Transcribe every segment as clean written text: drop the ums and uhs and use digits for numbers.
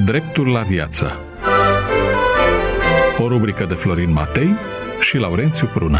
Dreptul la viață. O rubrică de Florin Matei și Laurențiu Prună.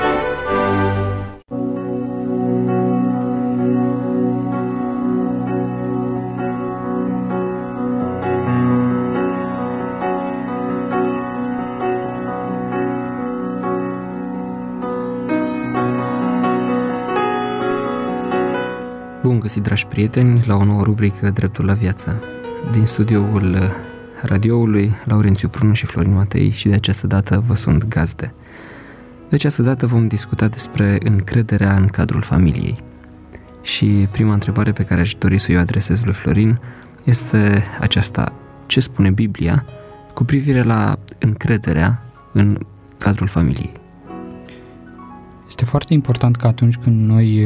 Bun găsit, dragi prieteni, la o nouă rubrică Dreptul la viață. Din studioul radioului, Laurențiu Prună și Florin Matei, și de această dată vă sunt gazde. De această dată vom discuta despre încrederea în cadrul familiei. Și prima întrebare pe care aș dori să o adresez lui Florin este aceasta: ce spune Biblia cu privire la încrederea în cadrul familiei? Este foarte important că atunci când noi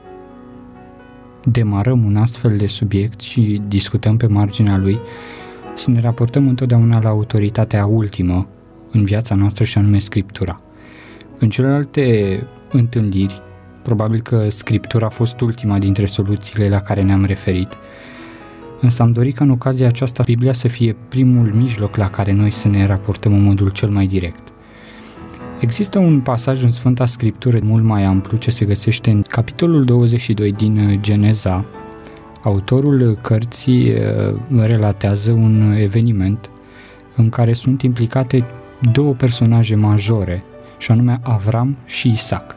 demarăm un astfel de subiect și discutăm pe marginea lui, să ne raportăm întotdeauna la autoritatea ultimă în viața noastră, și anume Scriptura. În celelalte întâlniri, probabil că Scriptura a fost ultima dintre soluțiile la care ne-am referit, însă am dorit ca în ocazia aceasta Biblia să fie primul mijloc la care noi să ne raportăm în modul cel mai direct. Există un pasaj în Sfânta Scriptură mult mai amplu ce se găsește în capitolul 22 din Geneza. Autorul cărții relatează un eveniment în care sunt implicate două personaje majore, și anume Avram și Isaac.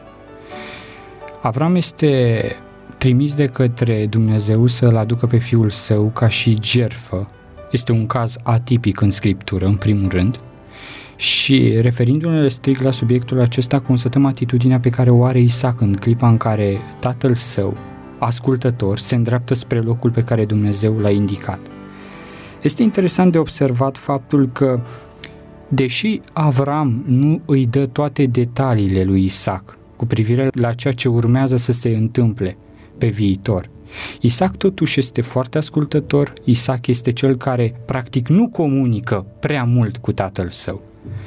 Avram este trimis de către Dumnezeu să-l aducă pe fiul său ca și jertfă. Este un caz atipic în Scriptură, în primul rând. Și referindu-ne strict la subiectul acesta, constatăm atitudinea pe care o are Isaac în clipa în care tatăl său, ascultător, se îndreaptă spre locul pe care Dumnezeu l-a indicat. Este interesant de observat faptul că, deși Avram nu îi dă toate detaliile lui Isaac cu privire la ceea ce urmează să se întâmple pe viitor, Isaac totuși este foarte ascultător. Isaac este cel care practic nu comunică prea mult cu tatăl său.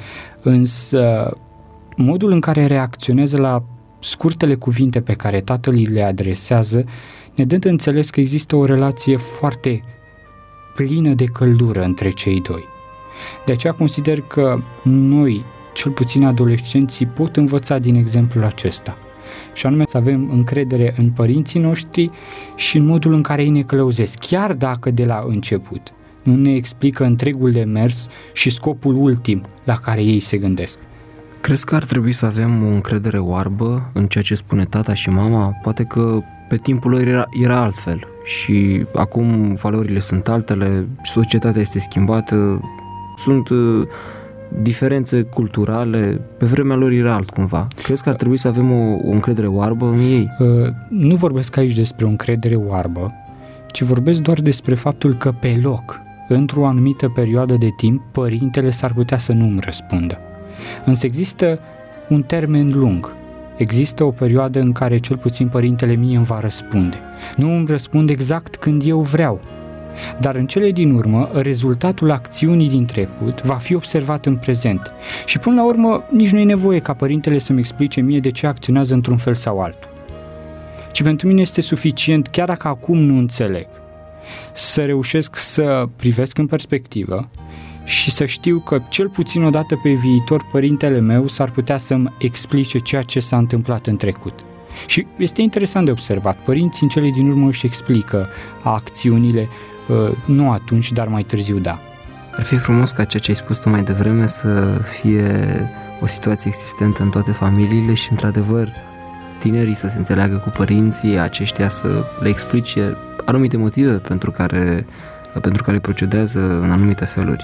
Însă modul în care reacționează la scurtele cuvinte pe care tatăl îi le adresează ne dă de înțeles că există o relație foarte plină de căldură între cei doi. De aceea consider că noi, cel puțin adolescenții, pot învăța din exemplul acesta, și anume să avem încredere în părinții noștri și în modul în care ei ne călăuzesc, chiar dacă de la început nu ne explică întregul demers și scopul ultim la care ei se gândesc. Crezi că ar trebui să avem o încredere oarbă în ceea ce spune tata și mama? Poate că pe timpul lor era altfel și acum valorile sunt altele, societatea este schimbată, sunt diferențe culturale, pe vremea lor era altcumva. Crezi că ar trebui să avem o încredere oarbă în ei? Nu vorbesc aici despre o încredere oarbă, ci vorbesc doar despre faptul că pe loc, într-o anumită perioadă de timp, părintele s-ar putea să nu îmi răspundă. Însă există un termen lung. Există o perioadă în care cel puțin părintele mie îmi va răspunde. Nu îmi răspunde exact când eu vreau, dar în cele din urmă, rezultatul acțiunii din trecut va fi observat în prezent. Și până la urmă, nici nu e nevoie ca părintele să-mi explice mie de ce acționează într-un fel sau altul. Ci pentru mine este suficient, chiar dacă acum nu înțeleg, să reușesc să privesc în perspectivă și să știu că cel puțin o dată pe viitor părintele meu s-ar putea să-mi explice ceea ce s-a întâmplat în trecut. Și este interesant de observat, părinții în cele din urmă își explică acțiunile, nu atunci, dar mai târziu, da. Ar fi frumos ca ceea ce ai spus tu mai devreme să fie o situație existentă în toate familiile și, într-adevăr, tinerii să se înțeleagă cu părinții, aceștia să le explice anumite motive pentru care procedează în anumite feluri.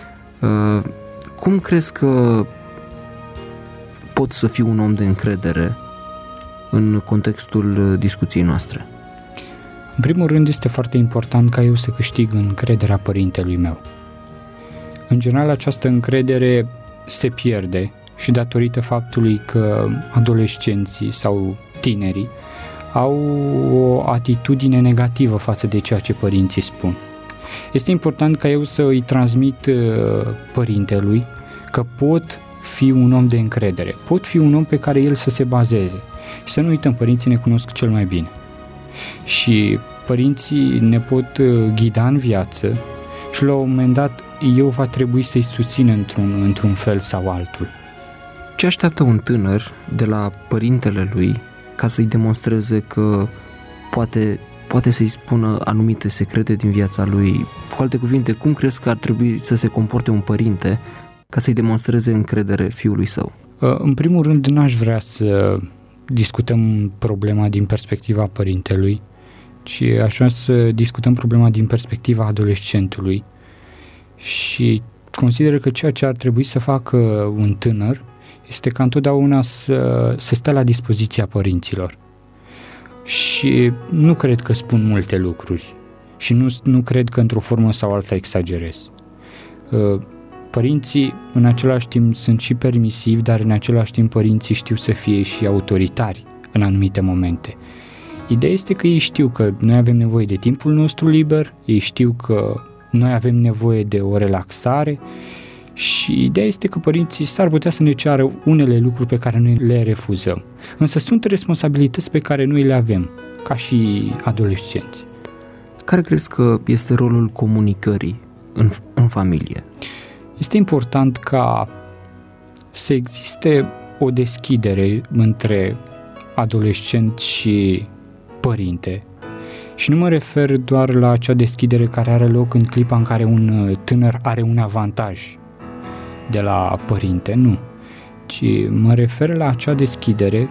Cum crezi că pot să fiu un om de încredere în contextul discuției noastre? În primul rând, este foarte important ca eu să câștig încrederea părintelui meu. În general, această încredere se pierde și datorită faptului că adolescenții sau tinerii au o atitudine negativă față de ceea ce părinții spun. Este important ca eu să îi transmit părintelui că pot fi un om de încredere, pot fi un om pe care el să se bazeze. Și să nu uităm, părinții ne cunosc cel mai bine. Și părinții ne pot ghida în viață și la un moment dat eu va trebui să-i susțin într-un fel sau altul. Ce așteaptă un tânăr de la părintele lui ca să-i demonstreze că poate să-i spună anumite secrete din viața lui? Cu alte cuvinte, cum crezi că ar trebui să se comporte un părinte ca să-i demonstreze încredere fiului său? În primul rând, n-aș vrea să discutăm problema din perspectiva părintelui, ci aș vrea să discutăm problema din perspectiva adolescentului și consider că ceea ce ar trebui să facă un tânăr este ca întotdeauna să stea la dispoziția părinților. Și nu cred că spun multe lucruri și nu cred că într-o formă sau alta exagerez. Părinții în același timp sunt și permisivi, dar în același timp părinții știu să fie și autoritari în anumite momente. Ideea este că ei știu că noi avem nevoie de timpul nostru liber, ei știu că noi avem nevoie de o relaxare și ideea este că părinții s-ar putea să ne ceară unele lucruri pe care noi le refuzăm. Însă sunt responsabilități pe care noi le avem, ca și adolescenți. Care crezi că este rolul comunicării în familie? Este important ca să existe o deschidere între adolescent și părinte. Și nu mă refer doar la acea deschidere care are loc în clipa în care un tânăr are un avantaj de la părinte, nu. Ci mă refer la acea deschidere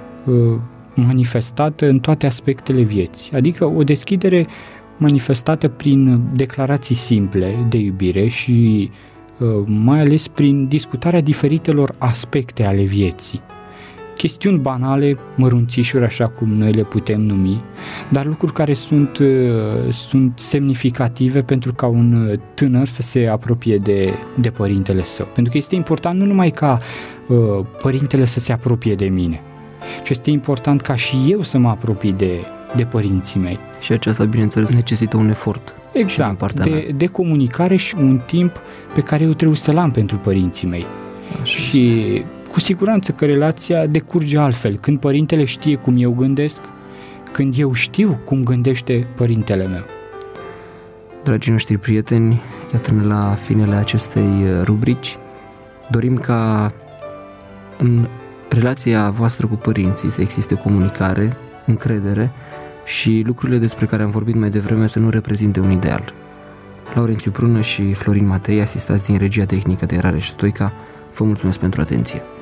manifestată în toate aspectele vieții. Adică o deschidere manifestată prin declarații simple de iubire și mai ales prin discutarea diferitelor aspecte ale vieții. Chestiuni banale, mărunțișuri, așa cum noi le putem numi, dar lucruri care sunt semnificative pentru ca un tânăr să se apropie de părintele său. Pentru că este important nu numai ca părintele să se apropie de mine, ci este important ca și eu să mă apropii de părinții mei. Și aceasta, bineînțeles, necesită un efort. Exact, de comunicare și un timp pe care eu trebuie să-l am pentru părinții mei. Așa și este. Cu siguranță că relația decurge altfel, când părintele știe cum eu gândesc, când eu știu cum gândește părintele meu. Dragii noștri prieteni, iată-ne la finele acestei rubrici. Dorim ca în relația voastră cu părinții să existe comunicare, încredere și lucrurile despre care am vorbit mai devreme să nu reprezinte un ideal. Laurențiu Prună și Florin Matei, asistați din regia tehnică de Rareș Stoica, vă mulțumesc pentru atenție.